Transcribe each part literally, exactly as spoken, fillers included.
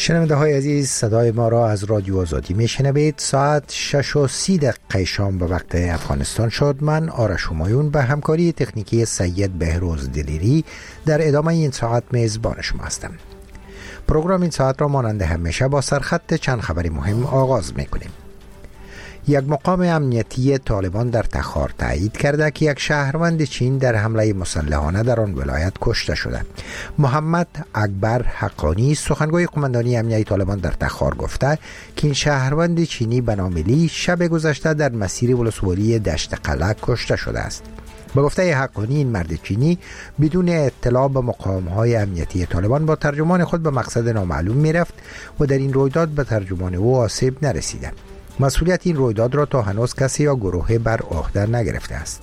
شنونده های عزیز، صدای ما را از رادیو آزادی می شنوید. ساعت شش و سی دقیقه شام به وقت افغانستان شد. من آرش همایون به همکاری تکنیکی سید بهروز دلیری در ادامه این ساعت میزبان شما هستم. پروگرام این ساعت را مانند همیشه با سرخط چند خبری مهم آغاز می کنیم. یک مقام امنیتی طالبان در تخار تایید کرده که یک شهروند چین در حمله مسلحانه در آن ولایت کشته شده. محمد اکبر حقانی سخنگوی قماندانی امنیتی طالبان در تخار گفته که این شهروند چینی به نام لی شب گذشته در مسیر ولسوالی دشت قلعه کشته شده است. به گفته حقانی، این مرد چینی بدون اطلاع به مقام‌های امنیتی طالبان با ترجمان خود به مقصد نامعلوم می‌رفت و در این رویداد به ترجمان او آسیب نرسیده. مسئولیت این رویداد را تا هنوز کسی یا گروهی بر عهده نگرفته است.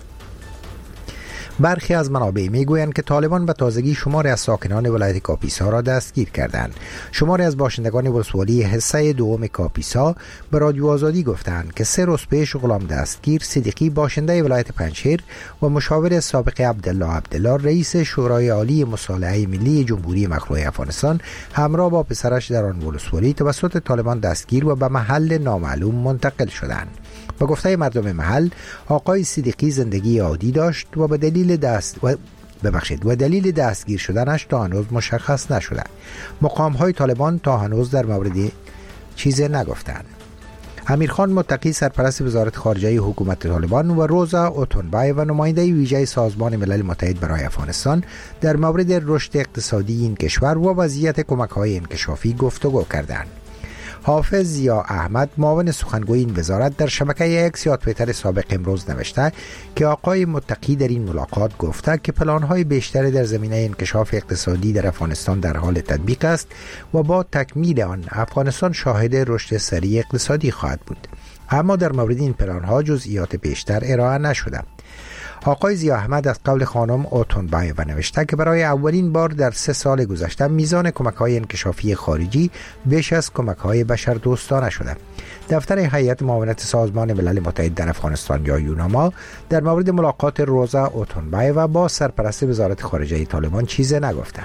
برخی از منابع میگویند که طالبان به تازگی شماری از ساکنان ولایت کاپیسا را دستگیر کردند. شماری از باشندگان ولسوالی حصه دوم کاپیسا به رادیو آزادی گفتند که سه روز پیش غلام دستگیر صدیقی باشنده ولایت پنجشیر و مشاور سابق عبدالله عبدالله رئیس شورای عالی مصالحه ملی جمهوری مخلوع افغانستان همراه با پسرش در آن ولسوالی توسط طالبان دستگیر و به محل نامعلوم منتقل شدند. به گفته مردم محل، آقای صدیقی زندگی عادی داشت و به دلیل دست و ببخشید و دلیل دستگیر شدنش تا هنوز مشخص نشده. مقام‌های طالبان تا هنوز در مورد چیزی نگفتند. امیرخان متقی سرپرست وزارت خارجه حکومت طالبان و روزا اوتونبای و نماینده ویژه سازمان ملل متحد برای افغانستان در مورد رشد اقتصادی این کشور و وضعیت کمک‌های انکشافی گفتگو کردند. حافظ ضیا احمد معاون سخنگوی این وزارت در شبکه اکس یا توییتر سابق امروز نوشته که آقای متقی در این ملاقات گفته که پلان‌های بیشتر در زمینه انکشاف اقتصادی در افغانستان در حال تطبیق است و با تکمیل آن افغانستان شاهد رشد سریع اقتصادی خواهد بود. اما در مورد این پلان‌ها جزئیات بیشتر ارائه نشده. آقای ضیا احمد از قول خانم اوتونبای و نوشته که برای اولین بار در سه سال گذشته میزان کمک‌های انکشافی خارجی بیش از کمک‌های بشردوستانه شده. دفتر هیئت معاونت سازمان ملل متحد در افغانستان یا یوناما در مورد ملاقات روزا اوتونبای و با سرپرست وزارت خارجه طالبان چیزی نگفته.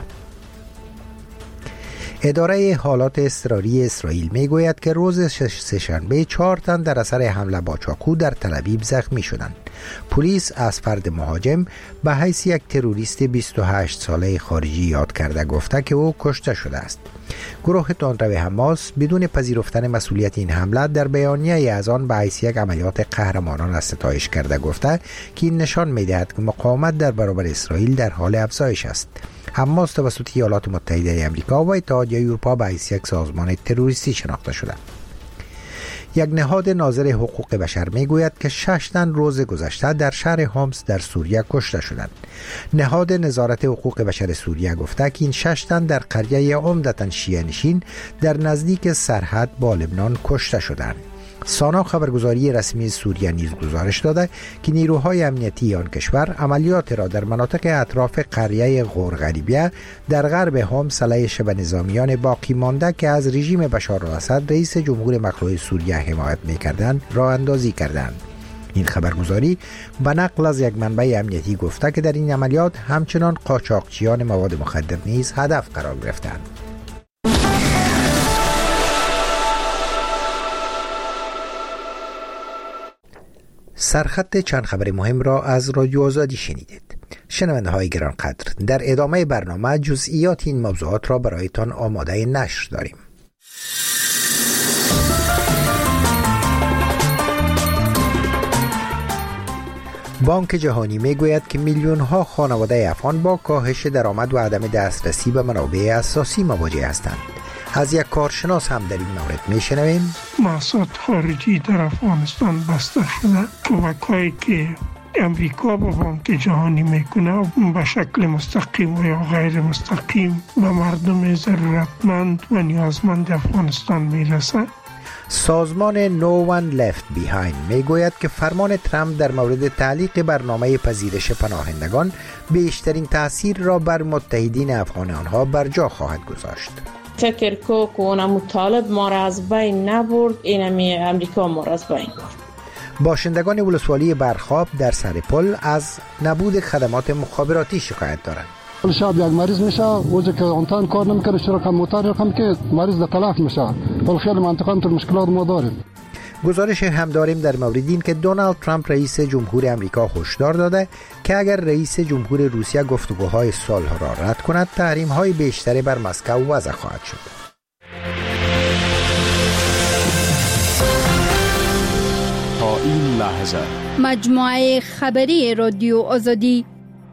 اداره حالات اضطراری اسرائیل میگوید که روز سه‌شنبه چهار تن در اثر حمله با چاقو در تل‌آویو زخمی شدند. پلیس از فرد مهاجم به حیث یک تروریست بیست و هشت ساله خارجی یاد کرده گفته که او کشته شده است. گروه تندرو حماس بدون پذیرفتن مسئولیت این حمله در بیانیه از آن به حیث یک عملیات قهرمانانه ستایش کرده گفته که این نشان می‌دهد که مقاومت در برابر اسرائیل در حال افزایش است. حماس توسط ایالات متحده آمریکا و اتحادیه اروپا به حیث یک سازمان تروریستی شناخته شده. یک نهاد ناظر حقوق بشر میگوید که شش تن روز گذشته در شهر هومس در سوریه کشته شدند. نهاد نظارت حقوق بشر سوریه گفته که این شش تن در قریه عمدتاً شیعه نشین در نزدیک سرحد با لبنان کشته شدند. سانا خبرگزاری رسمی سوریه نیز گزارش داده که نیروهای امنیتی آن کشور عملیات را در مناطق اطراف قریه غورغریبیه در غرب هومس علیه شبه نظامیان باقی مانده که از رژیم بشار الاسد رئیس جمهور مخلوع سوریه حمایت می‌کردند راه اندازی کردند. این خبرگزاری به نقل از یک منبع امنیتی گفته که در این عملیات همچنان قاچاقچیان مواد مخدر نیز هدف قرار گرفتند. سرخط چند خبر مهم را از رادیو آزادی شنیدید. شنونده های گرانقدر، در ادامه برنامه جزئیات این موضوعات را برایتان آماده نشر داریم. بانک جهانی میگوید که میلیون ها خانواده افغان با کاهش درآمد و عدم دسترسی به منابع اساسی مواجه هستند. از یک کارشناس هم در این مورد میشنویم. محصولات خارجی در افغانستان بسته شده. کمک‌هایی که امریکا با بانک جهانی میکنه به شکل مستقیم و یا غیر مستقیم به مردم ضرورتمند و نیازمند افغانستان میرسه. سازمان No One Left Behind میگوید که فرمان ترامپ در مورد تعلیق برنامه پذیرش پناهندگان بیشترین تأثیر را بر متحدین افغان آنها بر جا خواهد گذاشت. فکر کو که اون مطالب ما را از بین نبرد، اینمی امریکا ما را از بین برد. باشندگان ولسوالی برخاب در سر پل از نبود خدمات مخابراتی شکایت دارند. شب یک مریض میشه اوزی که آنتان کار نمیکنه شرکت موتور رقم که مریض در تلف میشه. ولی خیلی منطقه تو مشکلات ما داریم. گزارش هم داریم در مورد این که دونالد ترامپ رئیس جمهور امریکا هشدار داده که اگر رئیس جمهور روسیه گفتگوهای صلح را رد کند تحریم‌های بیشتری بر مسکو وضع خواهد شد. تا این لحظه مجموعه خبری رادیو آزادی.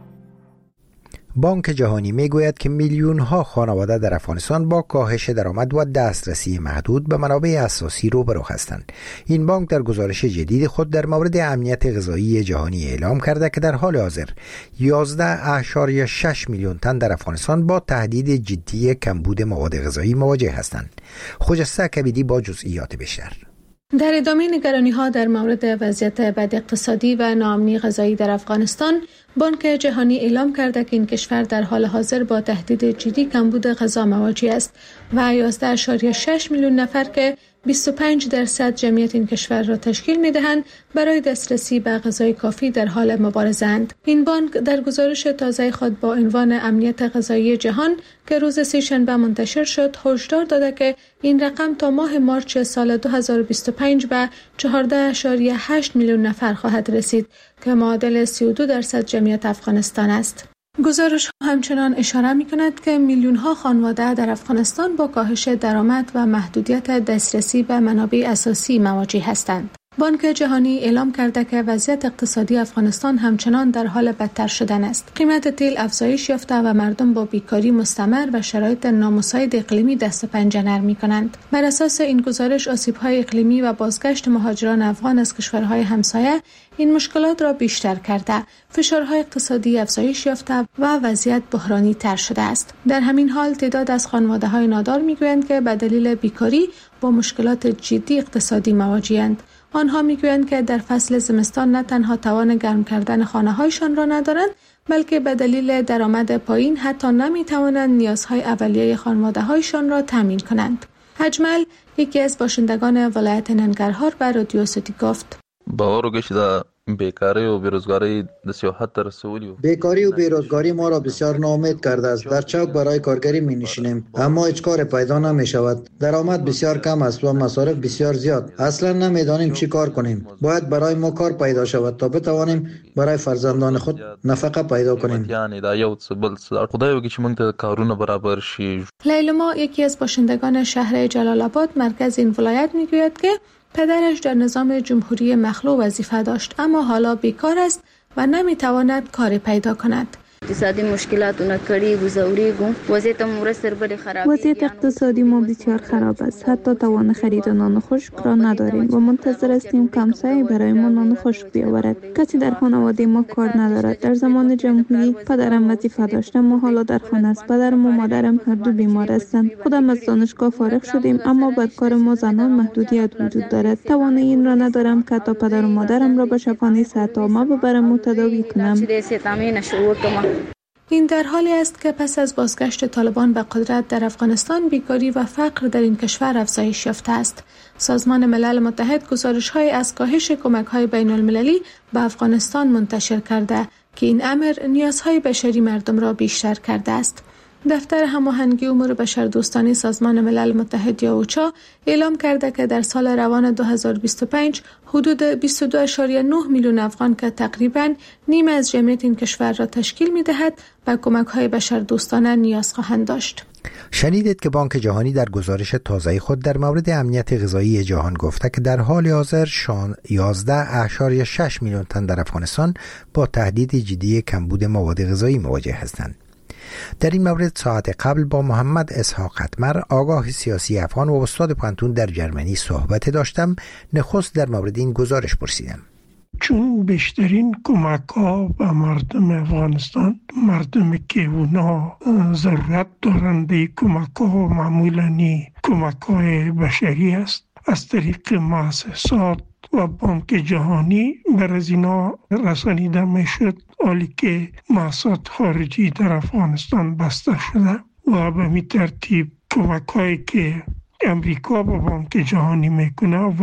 بانک جهانی میگوید که میلیون ها خانواده در افغانستان با کاهش درآمد و دسترسی محدود به منابع اساسی روبرو هستند. این بانک در گزارش جدید خود در مورد امنیت غذایی جهانی اعلام کرده که در حال حاضر یازده اشاریه شش میلیون تن در افغانستان با تهدید جدی کمبود مواد غذایی مواجه هستند. خجسته کبیدی با جزئیات بیشتر. در ادامه نگرانی‌ها در مورد وضعیت بد اقتصادی و ناامنی غذایی در افغانستان، بانک جهانی اعلام کرده که این کشور در حال حاضر با تهدید جدی کمبود غذا مواجه است و یازده اشاریه شش میلیون نفر که بیست و پنج درصد جمعیت این کشور را تشکیل می‌دهند برای دسترسی به غذای کافی در حال مبارزه‌اند. این بانک در گزارش تازه خود با عنوان امنیت غذایی جهان که روز سه‌شنبه منتشر شد هشدار داده که این رقم تا ماه مارچ سال دو هزار و بیست و پنج به چهارده اشاریه هشت میلیون نفر خواهد رسید که معادل سی و دو درصد جمعیت افغانستان است. گزارش همچنان اشاره می کند که میلیون ها خانواده در افغانستان با کاهش درآمد و محدودیت دسترسی به منابع اساسی مواجه هستند. بانک جهانی اعلام کرده که وضعیت اقتصادی افغانستان همچنان در حال بدتر شدن است. قیمت تیل افزایش یافته و مردم با بیکاری مستمر و شرایط نامساعد اقلیمی دست و پنجه نرم می‌کنند. بر اساس این گزارش آسیب‌های اقلیمی و بازگشت مهاجران افغان از کشورهای همسایه این مشکلات را بیشتر کرده، فشارهای اقتصادی افزایش یافته و وضعیت بحرانی تر شده است. در همین حال تعداد از خانواده‌های نادار می‌گویند که به دلیل بیکاری با مشکلات جدی اقتصادی مواجه‌اند. آنها میگویند که در فصل زمستان نه تنها توان گرم کردن خانه‌هایشان را ندارند، بلکه به دلیل درآمد پایین حتی نمی‌توانند نیازهای اولیه خانواده‌هایشان را تامین کنند. اجمل یکی از باشندگان ولایت ننگرهار به رادیو آزادی گفت: باور وکړئ بیکاری و بیروزگاری در سیاحت رسولی بیکاری و بیروزگاری ما را بسیار ناامید کرده است. در چوک برای کارگری می نشینیم اما هیچ کار پیدا نمی شود. درآمد بسیار کم است و مصارف بسیار زیاد. اصلا نمیدانیم چی کار کنیم. باید برای ما کار پیدا شود تا بتوانیم برای فرزندان خود نفقه پیدا کنیم. یعنی دا یو څه بل څه خدای وکړي چې موږ ته کارونه برابر شي. لیلما یکی از باشندگان شهر جلال آباد مرکز این ولایت میگوید که پدرش در نظام جمهوری مخلوع وظیفه داشت اما حالا بیکار است و نمیتواند کاری پیدا کند. اقتصادی مشکلاتونه کړي گزاريګو وضعیت مو سر بل خراب. وضعیت اقتصادی ما بسیار خراب است. حتی توان خرید نان خشک را نداریم و منتظر هستیم کمسایی برای ما نان خشک بیاورد. کسی در خانواده ما کار ندارد. در زمان جمهوری پدرم وظیفه داشت اما حالا در خانه است. پدرم و مادرم هر دو بیمار هستند. خودم از دانشگاه فارغ شدیم اما بدکار ما زنان محدودیت وجود دارد. توان این را ندارم که تا پدر و مادرم را به شفاخانه صحت عامه ببرم و تداوی کنم. این در حالی است که پس از بازگشت طالبان به قدرت در افغانستان بیکاری و فقر در این کشور افزایش یافته است. سازمان ملل متحد گزارش‌های از کاهش کمک‌های بین‌المللی به افغانستان منتشر کرده که این امر نیازهای بشری مردم را بیشتر کرده است. دفتر هماهنگی امور بشردوستانه سازمان ملل متحد یا اوچا اعلام کرده که در سال روان دو هزار و بیست و پنج حدود بیست و دو اشاریه نه میلیون افغان که تقریباً نیم از جمعیت این کشور را تشکیل می‌دهد به کمک‌های بشردوستانه نیاز خواهند داشت. شنیدید که بانک جهانی در گزارش تازه خود در مورد امنیت غذایی جهان گفته که در حال حاضر یازده اشاریه شش میلیون تن در افغانستان با تهدید جدی کمبود مواد غذایی مواجه هستند. در این مورد ساعت قبل با محمد اسحاق قطمر آگاه سیاسی افغان و استاد پانتون در جرمنی صحبت داشتم. نخست در مورد این گزارش پرسیدم. چون بیشترین کمک ها به مردم افغانستان، مردمی که اونا ضرورت دارند به کمک ها معمولاً کمک های بشری است، از طریق مؤسسات و بانک جهانی بر از اینا رسانیده می شد، حالی که مؤسسات خارجی در افغانستان بسته شده و به می ترتیب کمک هایی که امریکا با بانک جهانی میکنه و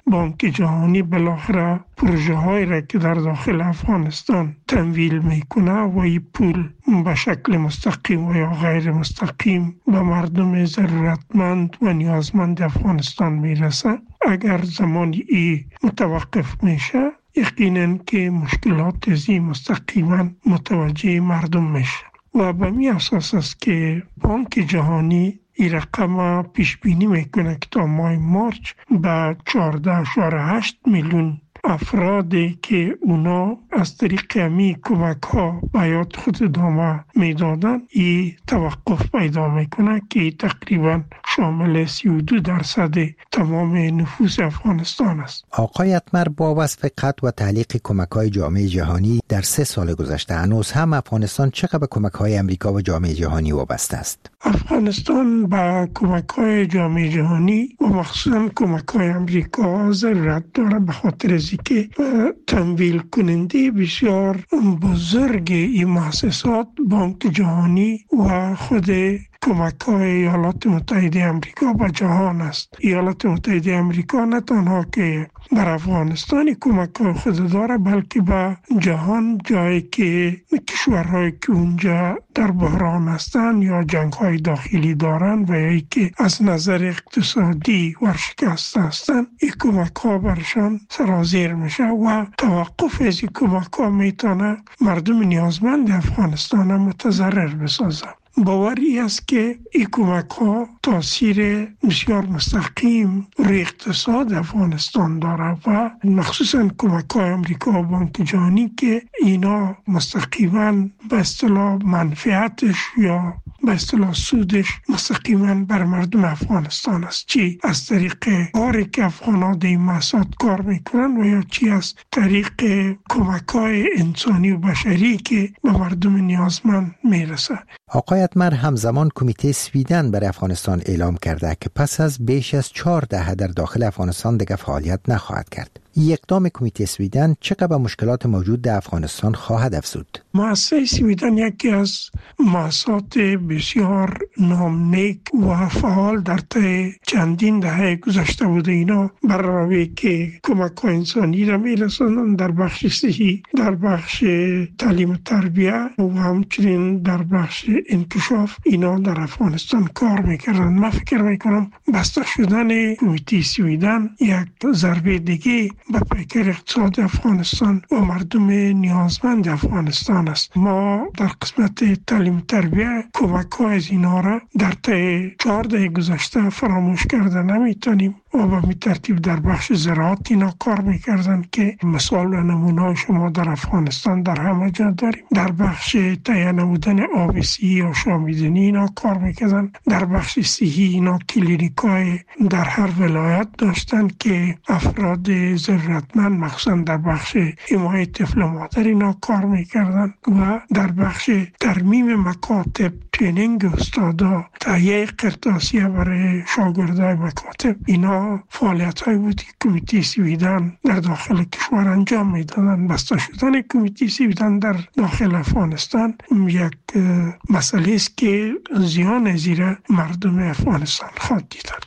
بانک جهانی بالاخره پروژه های را که در داخل افغانستان تمویل میکنه و این پول به شکل مستقیم و یا غیر مستقیم به مردم ضرورتمند و نیازمند افغانستان میرسه، اگر زمانی ای متوقف میشه یقینا که مشکلات زی مستقیما متوجه مردم میشه و به می اساس است که بانک جهانی این رقم پیش بینی میکنه که تا ماه مارچ به چهارده اشاره هشت میلیون افرادی که اونا از طریق امی کمک ها به حیات خود ادامه میدادن این توقف پیدا میکنه که تقریبا شامل سی و دو درصد تمام نفوس افغانستان است. آقای اتمر، با وصف قطع و تعلیق کمک های جامعه جهانی در سه سال گذشته هنوز هم افغانستان چقدر به کمک های امریکا و جامعه جهانی وابسته است؟ افغانستان به کمک های جامعه جهانی و مخصوصا کمک های امریکا ضرورت داره، به خاطر از که تمویل کننده بسیار بزرگ این مؤسسات بانک جهانی و خود کمک های ایالات متحده امریکا به جهان است. ایالات متحده امریکا نه تنها که بر افغانستان کمک های خود داره بلکه به جهان، جایی که کشورهایی که اونجا در بحران هستند یا جنگ های داخلی دارند و یا که از نظر اقتصادی ورشکسته هستند، این کمک ها برشان سرازیر میشه و توقف از این کمک ها میتونه مردم نیازمند افغانستان متضرر بسازه. باوری است که این کمک ها تاثیر بسیار مستقیم روی اقتصاد افغانستان داره و مخصوصا کمک های امریکا و بانک جهانی که اینا مستقیما به اصطلاح منفعتش یا به اصطلاح سودش مستقیما بر مردم افغانستان است، چی از طریق کاری که افغان‌ها در این مسائل کار میکنن و یا چی از طریق کمک های انسانی و بشری که به مردم نیازمند میرسه. آقای اتمر، همزمان کمیته سویدن برای افغانستان اعلام کرده که پس از بیش از چهار دهه در داخل افغانستان دیگر فعالیت نخواهد کرد. این اقدام کمیته سویدن چقدر به مشکلات موجود در افغانستان خواهد افزود؟ مؤسسه سویدن یکی از مؤسسات بسیار نامنیک و فعال در طی چندین دهه گذشته بوده. اینا برای که کمک های انسانی را میرسانند در بخش صحی، در بخش تعلیم و تربیه و همچنین در بخش انکشاف اینا در افغانستان کار میکردن. من فکر میکنم بسته شدن کمیته سویدن یک ضربه دیگه به پیکر اقتصاد افغانستان و مردم نیازمند افغانستان است. ما در قسمت تعلیم تربیه کمک های از اینا را در طی چهار دهه گذشته فراموش کرده نمیتونیم و به می ترتیب در بخش زراعت اینا کار میکردن که مثال و نمونه شما در افغانستان در همه جا داریم. در بخش تهیه نمودن آب صحی و شامیدنی اینا کار میکردن. در بخش صحی اینا کلینیکای در هر ولایت داشتن که افراد ضرورتمند مخصوصا در بخش حمایت طفل و مادر اینا کار میکردن و در بخش ترمیم مکاتب، ترینینگ استادا، تهیه قرطاسیه برای شاگردای مکاتب، اینا فعالیت های بود که کمیته سویدن در داخل کشور انجام میدادن. بسته شدن کمیته سویدن در داخل افغانستان یک مسئله است که زیان زیر مردم افغانستان خواهد دیدن.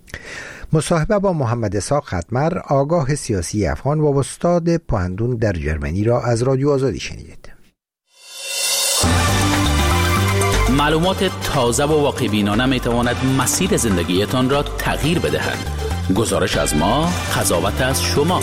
مصاحبه با محمد اسحاق اتمر، آگاه سیاسی افغان و استاد پوهنتون در جرمنی را از رادیو آزادی شنیدید. معلومات تازه و واقع بینانه می تواند مسیر زندگیتان را تغییر بدهد. گزارش از ما، قضاوت از شما.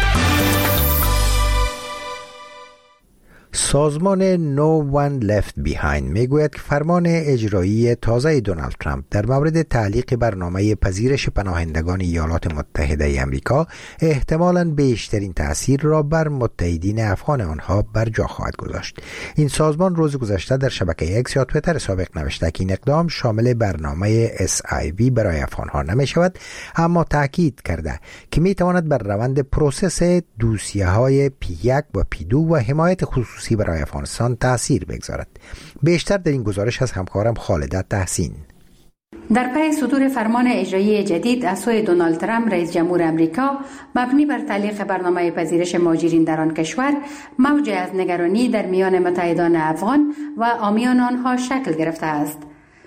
سازمان No One Left Behind میگوید که فرمان اجرایی تازه دونالد ترامپ در مورد تعلیق برنامه پذیرش پناهندگان ایالات متحده آمریکا احتمالاً بیشترین تأثیر را بر متحدین افغان آنها بر جا خواهد گذاشت. این سازمان روز گذشته در شبکه اکس یا توییتر سابق نوشته که این اقدام شامل برنامه اس آی وی برای افغانها نمی شود، اما تاکید کرده که می تواند بر روند پروسس دوسیه های پی یک و پی دو و حمایت خصوصی برای افغانستان تأثیر بگذارد. بیشتر در این گزارش از همکارم خالده تحسین. در پی صدور فرمان اجرایی جدید از سوی دونالد ترامپ رئیس جمهور امریکا مبنی بر تعلیق برنامه پذیرش مهاجرین در آن کشور، موج از نگرانی در میان متحدان افغان و عامیان آنها شکل گرفته است.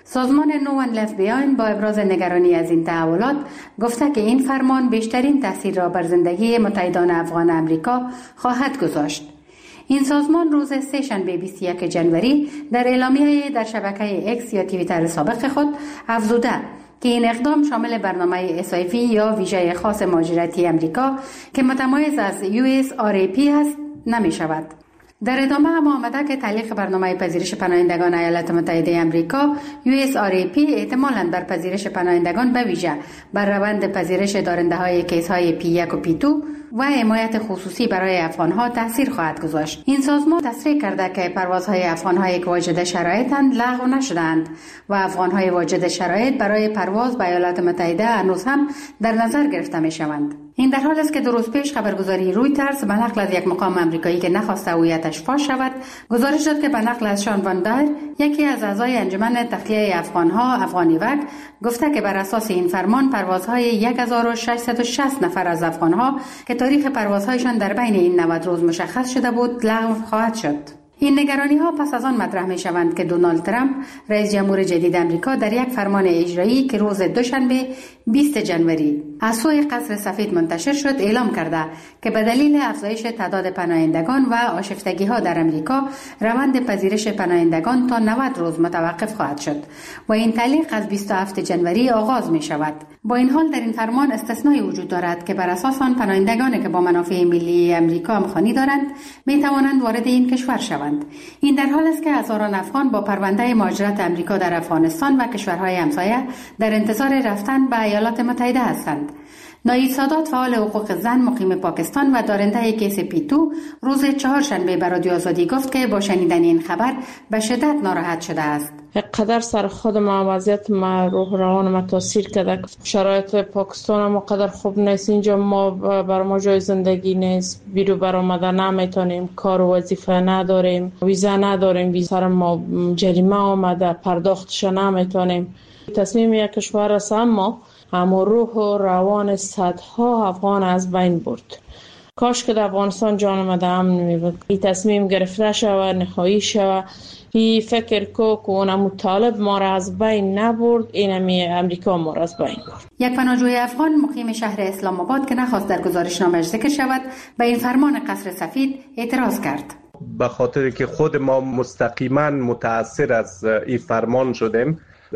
سازمان نو اند لفت بیهایند با ابراز نگرانی از این تحولات گفته که این فرمان بیشترین تاثیر را بر زندگی متحدان افغان امریکا خواهد گذاشت. این سازمان روز سه شنبه بیست و یک جنوری در اعلامیه در شبکه اکس یا توییتر سابق خود افزوده که این اقدام شامل برنامه اس آی وی یا ویژه خاص مهاجرتی امریکا که متمایز از یو اس آر ای پی است نمی شود. در ادامه هم آمده که تعلیق برنامه پذیرش پناهندگان ایالات متحده آمریکا یو اس آر ای پی احتمالاً بر پذیرش پناهندگان به ویژه بر روند پذیرش دارنده های کیس های پی یک و پی دو و حمایت خصوصی برای افغانها تاثیر خواهد گذاشت. این سازمان تصریح کرده که پروازهای افغانهایی که واجد شرایطند لغو نشدند و افغانهای واجد شرایط برای پرواز به ایالات متحده هنوز هم در نظر گرفته می شوند. این در حال است که دو روز پیش خبرگزاری رویترز به نقل از یک مقام آمریکایی که نخواسته هویتش فاش شود گزارش داد که به نقل از شان وان دایر یکی از اعضای انجمن تخلیه افغانها افغانیوک گفته که بر اساس این فرمان پروازهای هزار و ششصد و شصت نفر از افغانها که تاریخ پروازهایشان در بین این نود روز مشخص شده بود لغو خواهد شد. این نگرانی ها پس از آن مطرح می شوند که دونالد ترامپ رئیس جمهور جدید آمریکا در یک فرمان اجرایی که روز دوشنبه بیست جنوری از سوی قصر سفید منتشر شد اعلام کرده که به دلیل افزایش تعداد پناهندگان و آشفتگی ها در آمریکا روند پذیرش پناهندگان تا نود روز متوقف خواهد شد و این تعلیق از بیست و هفتم جنوری آغاز می شود. با این حال در این فرمان استثنایی وجود دارد که بر اساس آن پناهندگانی که با منافع ملی آمریکا همخوانی دارند می توانند وارد این کشور شوند. این در حال است که هزاران افغان با پرونده مهاجرت آمریکا در افغانستان و کشورهای همسایه در انتظار رفتن به ایالات متحده هستند. نایید سادات فعال حقوق زن مقیم پاکستان و دارنده کیس پی دو روز چهارشنبه به رادیو آزادی گفت که با شنیدن این خبر به شدت ناراحت شده است. قدر سر خود ما وضعیت ما روح روان ما تاثیر کرده. شرایط پاکستان ما قدر خوب نیست. اینجا ما بر ما جای زندگی نیست. بیرو برآمدن نمیتونیم. کار و وظیفه نداریم. ویزا نداریم. ویزا سر ما جریمه آمده. پرداختش نمیتونیم. تصمیم یک کشور است اما اما روح و روان صدها افغان از بین برد. کاش که در افغانستان جان ما امن می بود. این تصمیم گرفته شود، نهایی شود. این فکر کو که اون مطالب ما را از بین نبرد، اینمی امریکا ما را از بین برد. یک پناهجوی افغان مقیم شهر اسلام آباد که نخواست در گزارشنامه ذکر شود به این فرمان قصر سفید اعتراض کرد. به خاطر که خود ما مستقیما متاثر از این فرمان شدیم.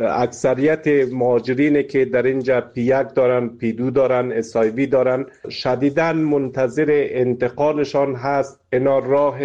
اکثریت مهاجرینی که در اینجا پی یک دارن، پی دو دارن، اس آی وی دارن، شدیداً منتظر انتقالشان هست. اینا راه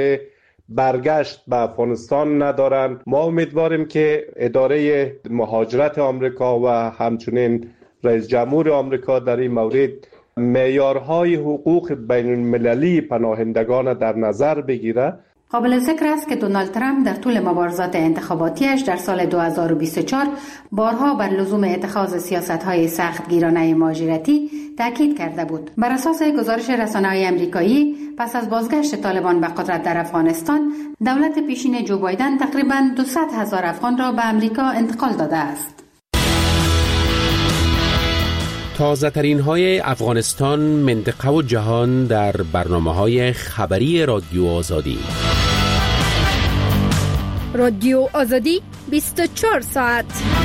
برگشت به افغانستان ندارن. ما امیدواریم که اداره مهاجرت آمریکا و همچنین رئیس جمهور آمریکا در این مورد معیارهای حقوق بین المللی پناهندگان در نظر بگیره. قابل ذکر است که دونالد ترامپ در طول مبارزات انتخاباتیش در سال دو هزار و بیست و چهار بارها بر لزوم اتخاذ سیاست‌های سختگیرانه مهاجرتی تاکید کرده بود. بر اساس گزارش رسانه‌های آمریکایی پس از بازگشت طالبان به قدرت در افغانستان، دولت پیشین جو بایدن تقریباً دویست هزار افغان را به آمریکا انتقال داده است. تازه ترین های افغانستان، منطقه و جهان در برنامه های خبری رادیو آزادی. رادیو آزادی بیست و چهار ساعت.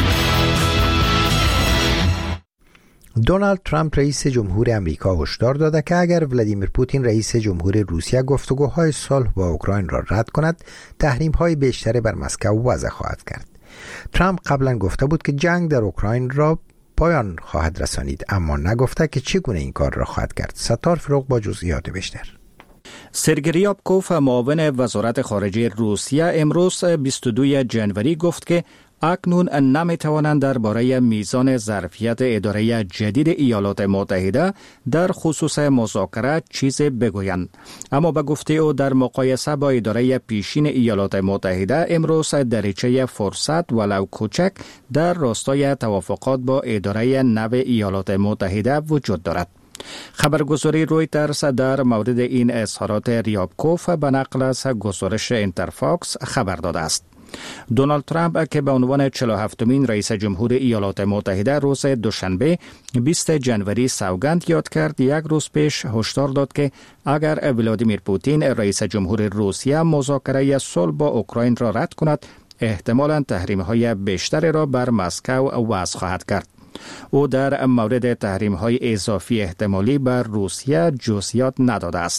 دونالد ترامپ رئیس جمهور امریکا هشدار داده که اگر ولادیمیر پوتین رئیس جمهور روسیه گفتگوهای صلح با اوکراین را رد کند، تحریم‌های بیشتری بر مسکو وضع خواهد کرد. ترامپ قبلا گفته بود که جنگ در اوکراین را پایان خواهد رسانید، اما نگفته که چگونه این کار را خواهد کرد. ستار فروغ با جزئیات بیشتر. سرگئی ریابکوف، معاون وزارت خارجه روسیه، امروز بیست و دو جنوری گفت که اکنون نمیتوانند درباره میزان ظرفیت اداره جدید ایالات متحده در خصوص مذاکره چیزی بگویند. اما به گفته او در مقایسه با اداره پیشین ایالات متحده امروز دریچه فرصت ولو کوچک در راستای توافقات با اداره نو ایالات متحده وجود دارد. خبرگزاری رویترز در مورد این اظهارات ریابکوف به نقل از گزارش اینترفاکس خبر داده است. دونالد ترامپ که به عنوان چهل و هفتمین رئیس جمهور ایالات متحده روز دوشنبه بیست جنوری سوگند یاد کرد، یک روز پیش هشدار داد که اگر ولادیمیر پوتین رئیس جمهور روسیه مذاکره صلح با اوکراین را رد کند، احتمالاً تحریم‌های بیشتری را بر مسکو وضع خواهد کرد. او در مورد تحریم‌های اضافی احتمالی بر روسیه جزئیات نداده است.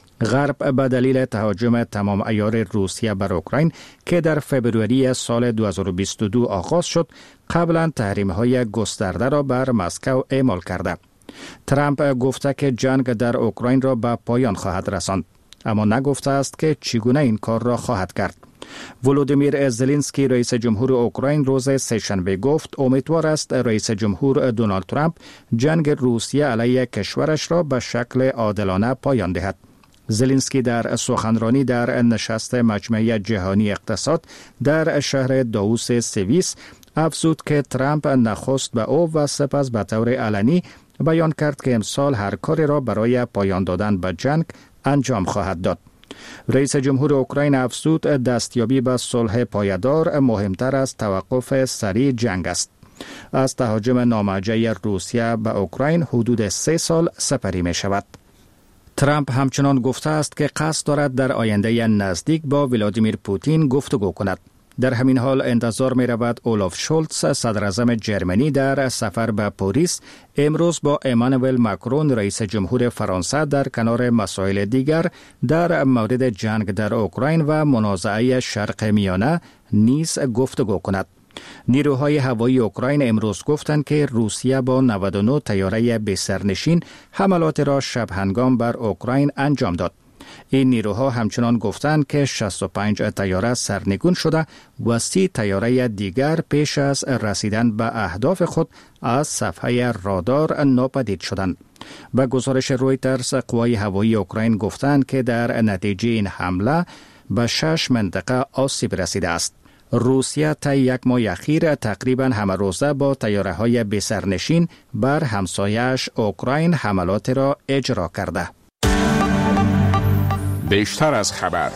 غرب به دلیل تهاجم تمام عیار روسیه بر اوکراین که در فوریه سال دو هزار و بیست و دو آغاز شد، قبلا تحریم‌های گسترده را بر مسکو اعمال کرده. ترامپ گفته که جنگ در اوکراین را به پایان خواهد رساند، اما نگفته است که چگونه این کار را خواهد کرد. ولودیمیر زلنسکی رئیس جمهور اوکراین روز سه‌شنبه گفت امیدوار است رئیس جمهور دونالد ترامپ جنگ روسیه علیه کشورش را به شکل عادلانه پایان دهد. زلنسکی در سخنرانی در نشست مجمع جهانی اقتصاد در شهر داووس سوئیس افزود که ترامپ نخست به او و سپس به طور علنی بیان کرد که امسال هر کاری را برای پایان دادن به جنگ انجام خواهد داد. رئیس جمهور اوکراین افزود دستیابی به صلح پایدار مهمتر از توقف سریع جنگ است. از تهاجم نامرجع روسیه به اوکراین حدود سه سال سپری می شود. ترامپ همچنان گفته است که قصد دارد در آینده نزدیک با ولادیمیر پوتین گفتگو کند. در همین حال انتظار می رود اولاف شولتز صدر اعظم جرمنی در سفر به پاریس امروز با امانوئل ماکرون رئیس جمهور فرانسه در کنار مسائل دیگر در مورد جنگ در اوکراین و منازعه شرق میانه نیز گفتگو کند. نیروهای هوایی اوکراین امروز گفتند که روسیه با نود و نه طیاره بی‌سرنشین حملات را شب هنگام بر اوکراین انجام داد. این نیروها همچنان گفتند که شصت و پنج طیاره سرنگون شده و سی طیاره دیگر پیش از رسیدن به اهداف خود از صفحه رادار ناپدید شدند. به گزارش رویترز قوای هوایی اوکراین گفتند که در نتیجه این حمله به شش منطقه آسیب رسیده است. روسیه طی یک ماه اخیر تقریبا همه روزه با طیاره‌های بی‌سرنشین بر همسایه‌اش اوکراین حملات را اجرا کرده. بیشتر از خبر.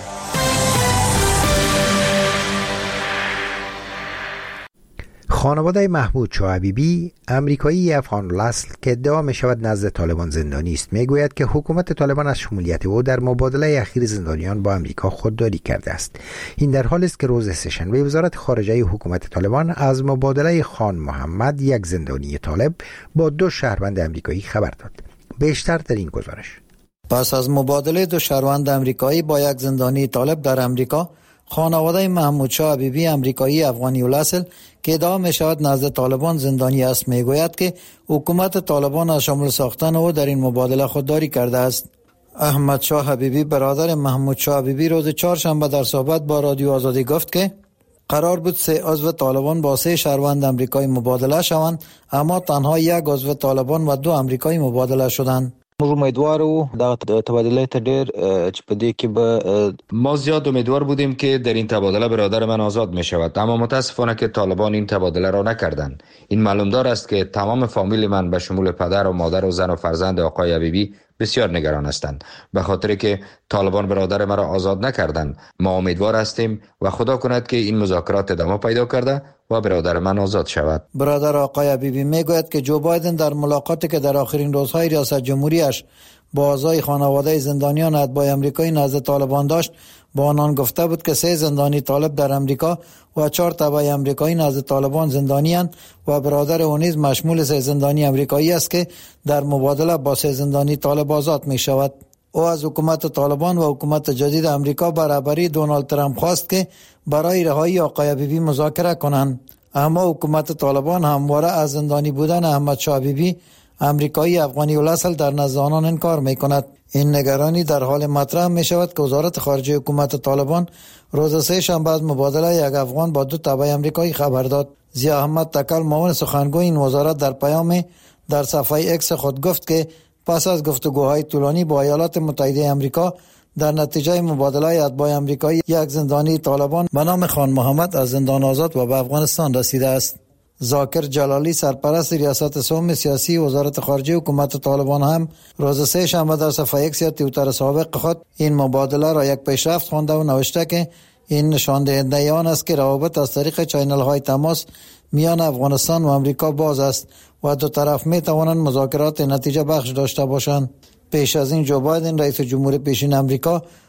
خانواده محمود شاه حبیبی، امریکایی افغان الاصل که ادعا می شود نزد طالبان زندانی است، می گوید که حکومت طالبان از شمولیت او در مبادله اخیر زندانیان با امریکا خودداری کرده است. این در حالی است که روز سه‌شنبه وزارت خارجه حکومت طالبان از مبادله خان محمد، یک زندانی طالب، با دو شهروند امریکایی خبر داد. بیشتر در این گزارش. پس از مبادله دو شهروند امریکایی با یک زندانی طالب در امریکا، خانواده محمود شاه حبیبی، امریکایی افغانی الاصل که ادعا می شود نزد طالبان زندانی است، می گوید که حکومت طالبان از شامل ساختن او در این مبادله خودداری کرده است. احمد شاه حبیبی، برادر محمود شاه حبیبی، روز چهارشنبه در صحبت با رادیو آزادی گفت که قرار بود سه عضو طالبان با سه شهروند امریکایی مبادله شوند، اما تنها یک عضو طالبان و دو امریکایی مبادله شدند. موږ امیدوار وو دا تبادله ته ډېر چې په دې کې به ما زیاد امیدوار بودیم که در این تبادله برادر من آزاد می شود، اما متاسفانه که طالبان این تبادله را نکردند. این معلومدار است که تمام فامیل من به شمول پدر و مادر و زن و فرزند آقای حبیبی بسیار نگران هستند، به خاطر که طالبان برادر مرا آزاد نکردند. ما امیدوار هستیم و خدا کند که این مذاکرات ادامه پیدا کرده و برادر من آزاد شود. برادر آقای حبیبی میگوید که جو بایدن در ملاقاتی که در آخرین روزهای ریاست جمهوریش با اعضای خانواده زندانیان اتباع امریکایی نزد طالبان داشت، با آنان گفته بود که سه زندانی طالب در امریکا و چهار تبع امریکایی نزد طالبان زندانی‌اند و برادر او نیز مشمول سه زندانی امریکایی است که در مبادله با سه زندانی طالب آزاد می شود. او از حکومت طالبان و حکومت جدید امریکا برابری دونالد ترامپ خواست که برای رهایی آقای حبیبی مذاکره کنند، اما حکومت طالبان همواره از زندانی بودن احمد شاه حبیبی، امریکایی افغانی الاصل، در نزد آنان انکار می کند. این نگرانی در حال مطرح می شود که وزارت خارجه حکومت طالبان روز سه شنبه از مبادله یک افغان با دو تبع امریکایی خبر داد. ضیاء احمد تکل، معاون سخنگوی این وزارت، در پیام در صفحه اکس خود گفت که پس از گفتگوهای طولانی با ایالات متحده امریکا در نتیجه مبادله اتباع امریکایی، یک زندانی طالبان به نام خان محمد از زندان آزاد و به افغانستان رسیده است. ذاکر جلالی، سرپرست ریاست سوم سیاسی وزارت خارجه حکومت طالبان، هم روز سه شنبه در صفحه اکس یا توییتر سابق خود این مبادله را یک پیشرفت خوانده و نوشته که این نشان دهنده آن است که روابط از طریق چینل های تماس میان افغانستان و امریکا باز است و دو طرف می توانند مذاکرات نتیجه بخش داشته باشند. پیش از این جو بایدن رئیس جمهور پیشین امریکا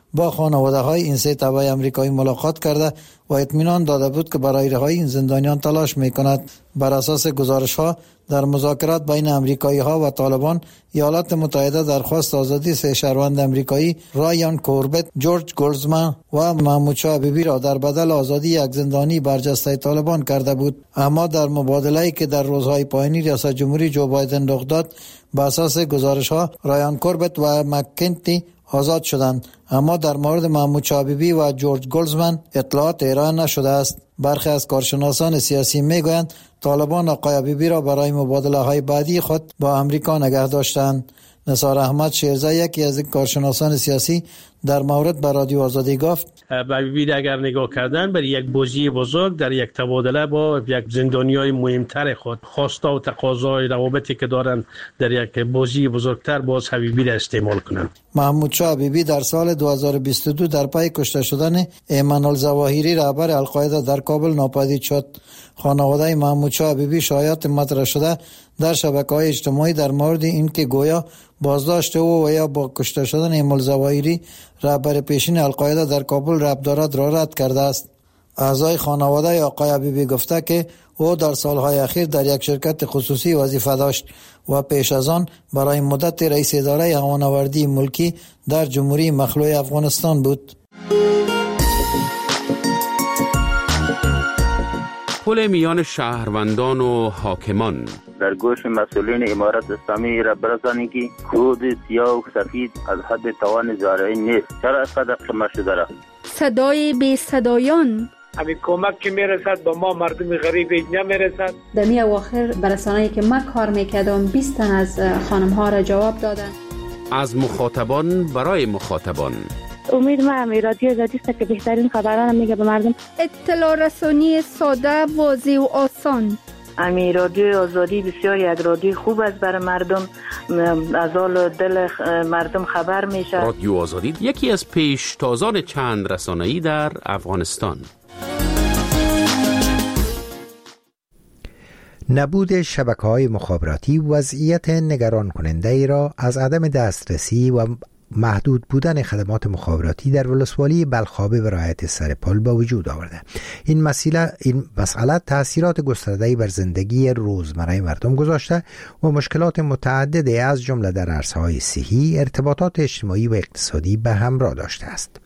با خانواده های این سه تبع امریکایی ملاقات کرده و اطمینان داده بود که برای رهایی این زندانیان تلاش میکند. بر اساس گزارش ها در مذاکرات بین امریکایی ها و طالبان، ایالات متحده درخواست آزادی سه شهروند امریکایی رایان کوربت، جورج گولزمن و محمود شاه حبیبی را در بدل آزادی یک زندانی برجسته طالبان کرده بود. اما در مبادله‌ای که در روزهای پایانی ریاست جمهوری جو بایدن رخ داد، بر اساس گزارش ها رایان کوربت و مککنتی آزاد شدند، اما در مورد محمود شاه حبیبی و جورج گولزمن اطلاعات ارائه نشده است. برخی از کارشناسان سیاسی میگویند طالبان آقای حبیبی را برای مبادله های بعدی خود با امریکا نگه داشتند. نثار احمد شیرزه، یکی از کارشناسان سیاسی، در مورد به رادیو آزادی گفت حبیبی اگر نگاه کردن برای یک بازی بزرگ در یک تبادله با یک زندانیای مهمتر خود، خواسته و تقاضای روابطی که دارن در یک بازی بزرگتر، باز حبیبی را استعمال کنند. محمود شاه حبیبی در سال دو هزار و بیست و دو در پی کشته شدن ایمن الظواهری رهبر القاعده در کابل ناپدید شد. خانواده محمود شاه حبیبی شایعات مطرح شده در شبکه‌های اجتماعی در مورد اینکه گویا بازداشت او و یا با کشته شدن ایمن الظواهری رهبر پیشین القاعده در کابل ربط دارد را رد کرده است. اعضای خانواده آقای حبیبی گفته که او در سالهای اخیر در یک شرکت خصوصی وظیفه داشت و پیش از آن برای مدت رئیس اداره هوانوردی ملکی در جمهوری مخلوع افغانستان بود. پل میان شهروندان و حاکمان در گوش مسئولین امارت اسلامی را برسانید که کود سیاه و سفید از حد توان زارعی نیست. چرا از قدر قمه شده را؟ صدای بی صدایان، همین کمک که میرسد با ما مردم غریب نمیرسد. در می اواخر برسانه‌ای که من کار میکردم بیست تن از خانم ها را جواب دادن. از مخاطبان برای مخاطبان. امید ما هم رادیو آزادی است که بهترین خبران میگه به مردم. اطلاع رسانی ساده، واضح و آسان. امی رادیو آزادی بسیار یک رادیو خوب است برای مردم، از حال دل مردم خبر میشه. رادیو آزادی یکی از پیشتازان چند رسانه‌ای در افغانستان. نبود شبکه‌های مخابراتی وضعیت نگران کننده ای را از عدم دسترسی و محدود بودن خدمات مخابراتی در ولسوالی بلخاب ولایت سرپل به وجود آورده. این مسئله این مسئله تاثیرات گسترده‌ای بر زندگی روزمره مردم گذاشته و مشکلات متعددی از جمله در عرصه‌های صحی، ارتباطات اجتماعی و اقتصادی به همراه داشته است.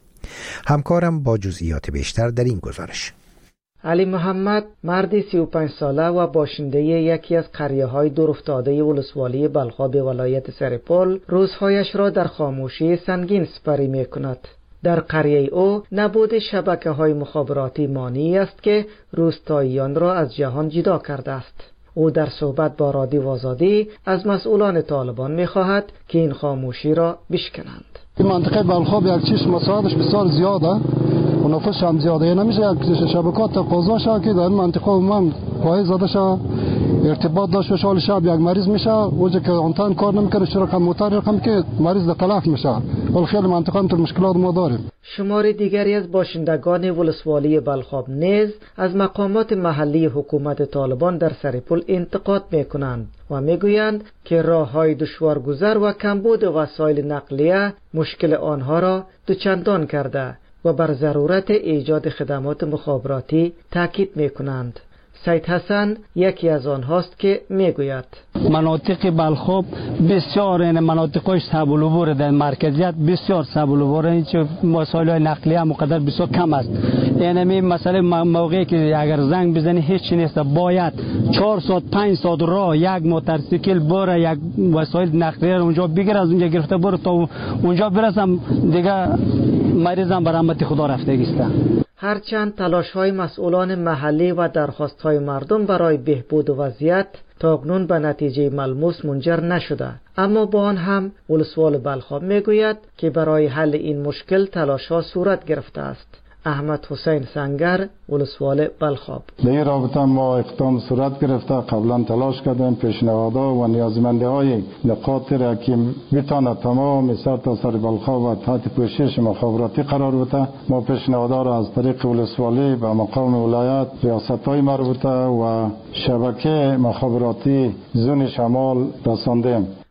همکارم با جزئیات بیشتر در این گزارش. علی محمد مردی سی و پنج ساله و باشنده یکی از قریه‌های دورافتاده ولسوالی بلخاب ولایت سرپل روزهایش را در خاموشی سنگین سپری می‌کند. در قریه او نبود شبکه‌های مخابراتی مانعی است که روستاییان را از جهان جدا کرده است. او در صحبت با رادیو آزادی از مسئولان طالبان می‌خواهد که این خاموشی را بشکنند. این منطقه بلخاب یک چیز مساعدش بسیار زیاده و نفوس هم زیاده، نمیشه یک شبکات تقاضا شد که در این منطقه من پای زده شد ارتباط داشت و شال شب یک مریض میشه اوجه که آنتن کار نمیکنه شرکت موتر رقم که مریض در تلف میشه. ولی خیلی منطقه تو مشکلات ما داریم. شمار دیگری از باشندگان ولسوالی بلخاب نیز از مقامات محلی حکومت طالبان در سرپل انتقاد میکنند و میگویند که راههای دشوارگذر و کمبود وسایل نقلیه مشکل آنها را دوچندان کرده و بر ضرورت ایجاد خدمات مخابراتی تاکید میکنند. سید حسن یکی از آنهاست که میگوید مناطق بلخاب بسیار این مناطقش سبولوبور در مرکزیت بسیار سبولوبور، این چه وسایل نقلیه مقدر بسیار کم است. یعنی مثلا موقعی که اگر زنگ بزنی هیچ چیز نیست، باید چهار ساعت پنج ساعت راه یک موتورسیکل بره یک وسایل نقلیه رو اونجا بگیر، از اونجا گرفته بره تا اونجا برسم دیگه مریضم به رحمت خدا رفتگی است. هرچند تلاش‌های مسئولان محلی و درخواست‌های مردم برای بهبود وضعیت تاکنون به نتیجه ملموس منجر نشده، اما با آن هم ولسوال بلخاب میگوید که برای حل این مشکل تلاش‌ها صورت گرفته است. احمد حسین سنگر، ولسوال بلخاب. در این رابطه ما اقدام صورت گرفته، قبلا تلاش کردیم پیشنهادها و نیازمندی‌های نقاط را که بتواند تمام سر تا سر بلخاب و تحت پوشش مخابراتی قرار بده، ما پیشنهادها را از طریق ولسوالی به مقام ولایت، ریاست‌های مربوطه و شبکه مخابراتی زون شمال رساندیم.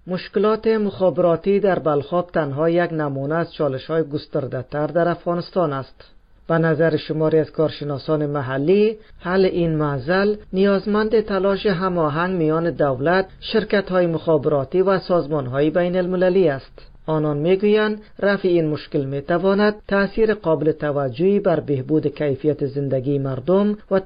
مشکلات مخابراتی در بلخاب تنها یک نمونه از چالش‌های گسترده‌تر در افغانستان است. به نظر شماری از کارشناسان محلی، حل این معضل نیازمند تلاش هماهنگ میان دولت، شرکت‌های مخابراتی و سازمان‌های بین المللی است. آنان میگویند رفع این مشکل میتواند تأثیر قابل توجهی بر بهبود کیفیت زندگی مردم و